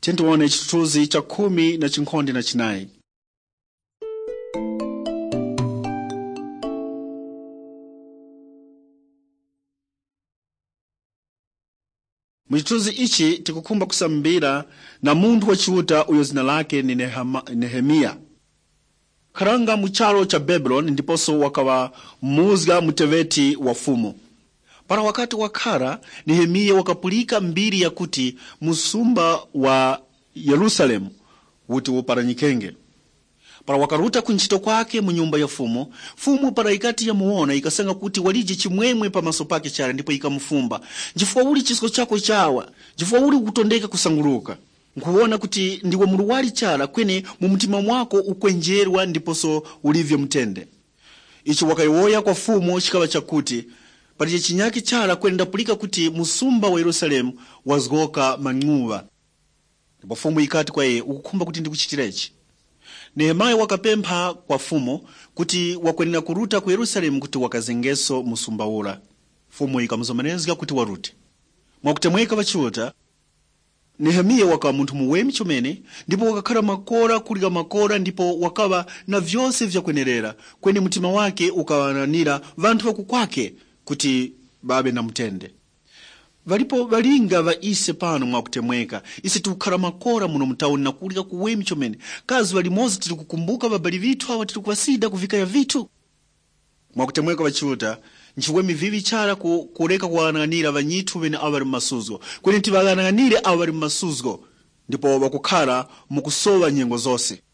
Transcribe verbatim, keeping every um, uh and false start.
Tione chithunzi cha khumi na chinkhonde na chinayi. Muchithunzi ichi tikukhumba kusambira na munthu wachiuta uyo zina lake ni Nehemia. Karanga muchalo cha Babylon ndiposo wakawa muzga muteveti wa fumu. Para wakati wakara Nehemia wakapulika mbiri ya kuti musumba wa Yerusalemu wuti uparanyikenge. Para wakaruta kunchito kwake mu nyumba ya fumu, fumu para ikati ya muona ikasenga kuti walije chimwemwe pa maso pake chara ndipo ikamufumba. Jifua uli chisiko chako chawa, jifua uli kutondeka kusanguluka. Nkuona kuti ndiwe muluwali chara kwene mu mtima mwako ukwenjerwa ndiposo ulivyo mtende. Ichi wakaiwoya kwa fumu chikawa chakuti paliye chinyaki chara kwenda pulika kuti musumba wa Yerusalemu wazgoka mang'uva. Ndipo fumu ikati kwa ye ukukhumba kuti ndikuchitirechi. Nehemia wakapempha kwa fumu kuti wakwenena kuruta ku Yerusalemu kuti wakazengeso musumba ula. Fumu ikamuzomanezga kuti warute. Mwakutemweka vachiuta Nehemia wakawa muntu muwemi chomene ndipo wakakhala makora kulika makora ndipo wakawa na vyose vyakwenerera kweni mutima wake ukawananira vantu wakukwake kuti babe na mtende. Valipo balinga va ise pano mwakutemweka isi tukhala makora muno mtauni na kulika kuwemi chomene kazi walimozi tili kukumbuka babali vitu hawa tili kuwasida kuvika ya vitu. Mwakutemweka vachiuta nchiwemi vivi chara ku, kureka kuwananira vanyitu vene awali masuzgo kweni ntivagananire awali masuzgo ndipo wakukhala mukusowa nyengo zose.